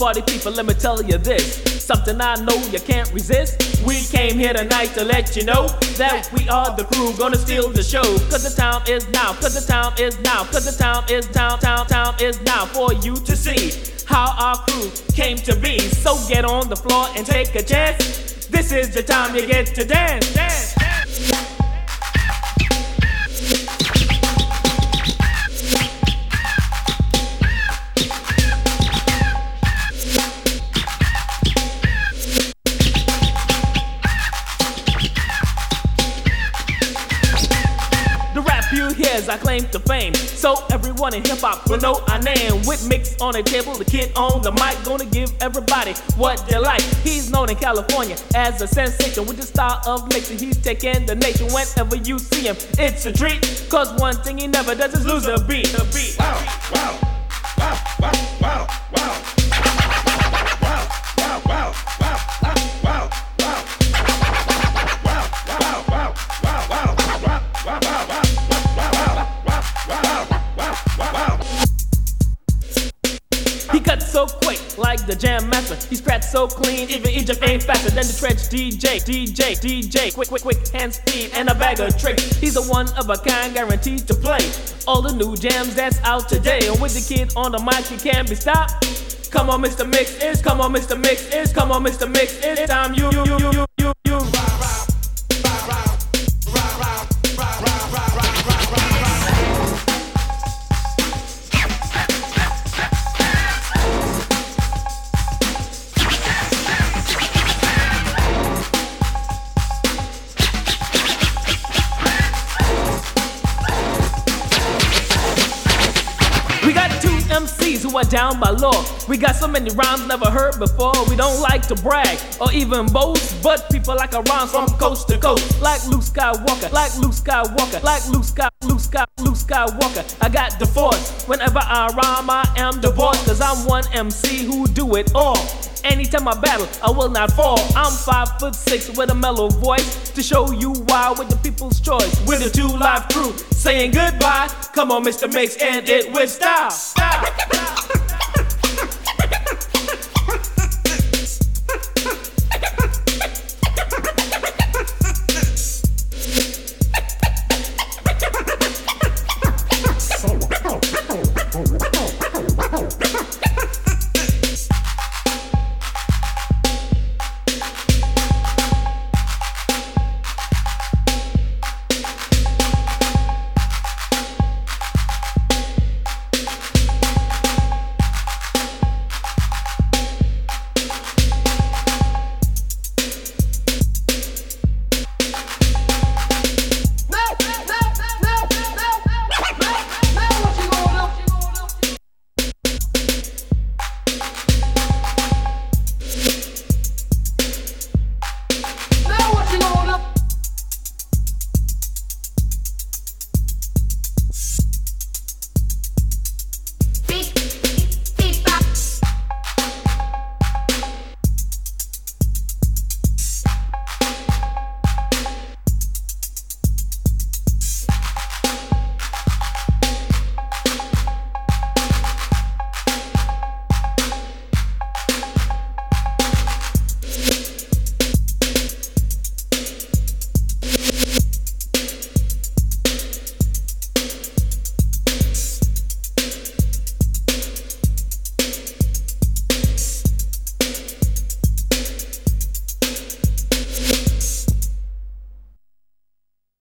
party people, let me tell you this. Something I know you can't resist. We came here tonight to let you know that we are the crew gonna steal the show. Cause the time is now, cause the time is now, cause the time is time is now for you to see how our crew came to be. So get on the floor and take a chance. This is the time you get to dance, dance, dance. Here's I claim to fame, so everyone in hip-hop will know our name. With mix on the table, the kid on the mic, gonna give everybody what they like. He's known in California as a sensation with the style of mixing. He's taking the nation whenever you see him. It's a treat, cause one thing he never does is lose a beat. Wow, wow, wow, wow, wow, wow. So quick, like the jam master. He scratched so clean, even Egypt ain't faster than the Trench DJ. Quick, hand speed, and a bag of tricks. He's a one of a kind, guaranteed to play all the new jams that's out today. And with the kid on the mic, he can't be stopped. Come on, Mr. Mix, it's come on, Mr. Mix, it's come on, Mr. Mix, it's time you. MCs who are down by law. We got so many rhymes never heard before. We don't like to brag or even boast, but people like a rhyme from coast to coast. Like Luke Skywalker, like Luke Skywalker, like Luke Skywalker. I got the force. Whenever I rhyme, I am the boss. Cause I'm one MC who do it all. Anytime I battle, I will not fall. I'm 5'6" with a mellow voice to show you why with the people's choice. With a 2 Live crew saying goodbye. Come on, Mr. Mix, and it with style.